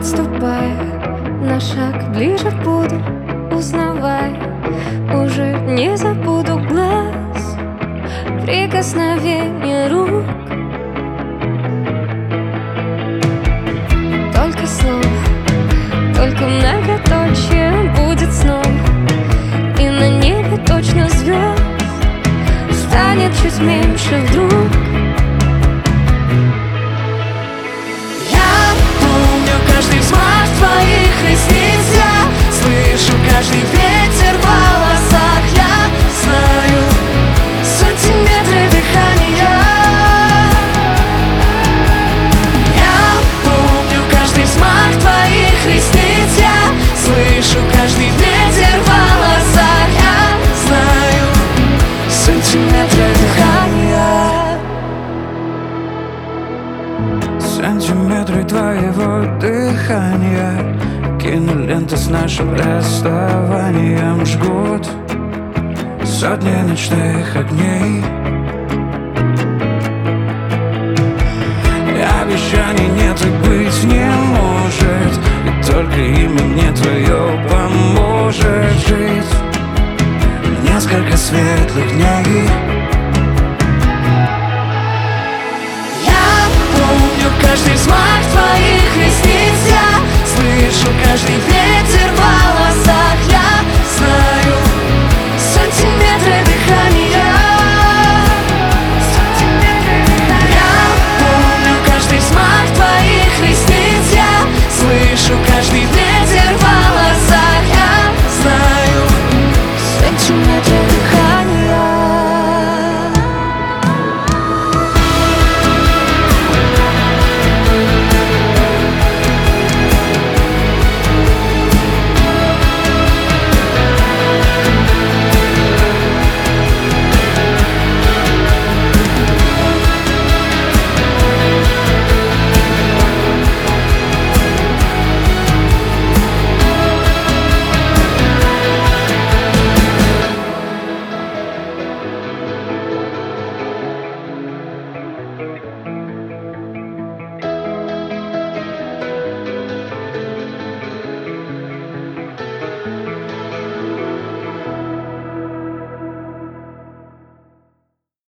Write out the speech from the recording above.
Отступая на шаг ближе буду, узнавая, уже не забуду глаз, прикосновение рук. Только слово, только многоточие будет снова, и на небе точно звезд станет чуть меньше вдруг. Каждый взмах твоих ресниц я слышу, каждый ветер в волосах. Я знаю сантиметры дыхания. Я помню каждый взмах твоих ресниц. Я слышу каждый ветер в волосах. Я знаю сантиметры дыхания. Сантиметры твоего дыхания, киноленты с нашим расставанием жгут сотни ночных огней. Обещаний нет и быть не может, и только имя мне твое поможет жить несколько светлых дней. Каждый взмах твоих ресниц я слышу, каждый ветер в волосах. Я знаю сантиметры дыхания. Я помню каждый взмах твоих ресниц. Я слышу каждый